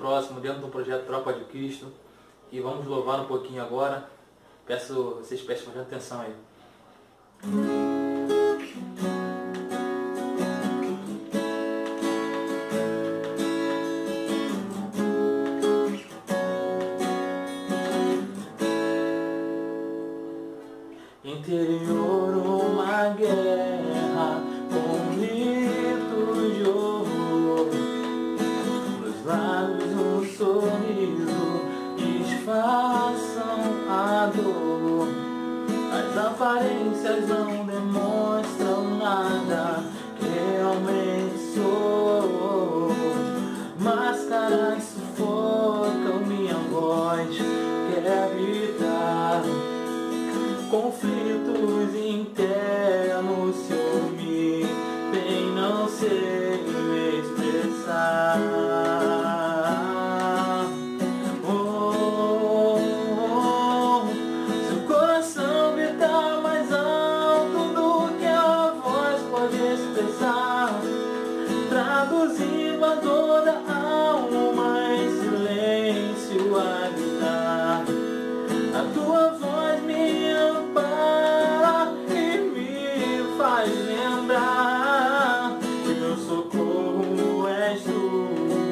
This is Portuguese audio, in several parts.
próximo, dentro do projeto Tropa de Cristo. E vamos louvar um pouquinho agora. Vocês prestem bastante atenção aí. Interior, uma guerra com gritos de horror, nos lábios um sorriso disfarçam a dor. As aparências não demonstram nada que realmente sou. Máscaras sufocam minha voz, quer gritar. Conflitos internos se omitem, não sei me expressar. Seu coração grita mais alto do que a voz pode expressar, traduzindo a dor da alma em silêncio a gritar. A tua voz me ampara e me faz lembrar que meu socorro és tu,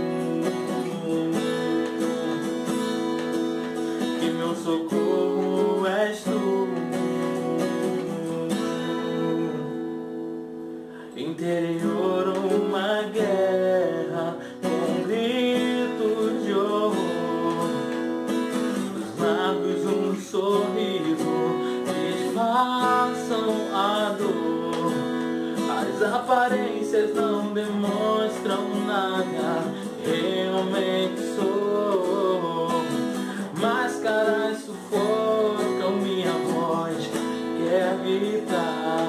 que meu socorro és tu. Interior, uma guerra com gritos de horror, nos lábios um sorriso disfarçam a dor. As aparências não demonstram nada, realmente sou. Máscaras sufocam minha voz, quer gritar.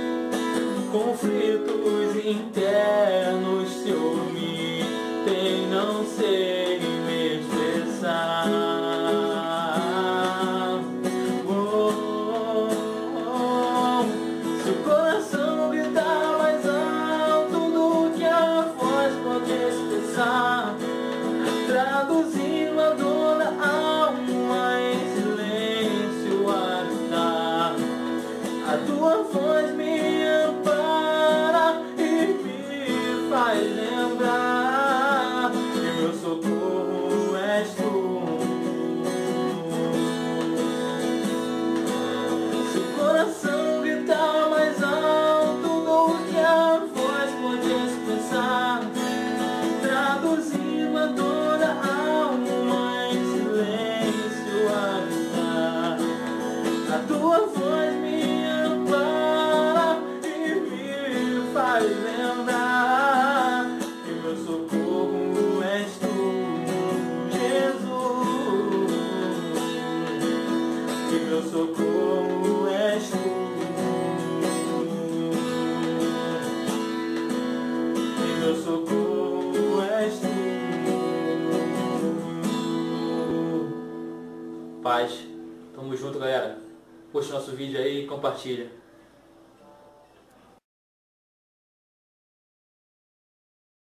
Conflitos internos se omitem, não sei me expressar. Seu coração grita mais alto do que a voz pode expressar, traduzindo a dor da alma em silêncio a gritar. A tua voz me ampara e me faz lembrar que meu socorro és tu. Seu coração grita mais alto do que a voz pode expressar, traduzindo a dor da alma em silêncio a gritar. A tua voz me ampara e me faz lembrar que meu socorro és tu, Jesus, que meu socorro és tu, que meu socorro és tu. Paz. Tamo junto, galera. Curte nosso vídeo aí e compartilha.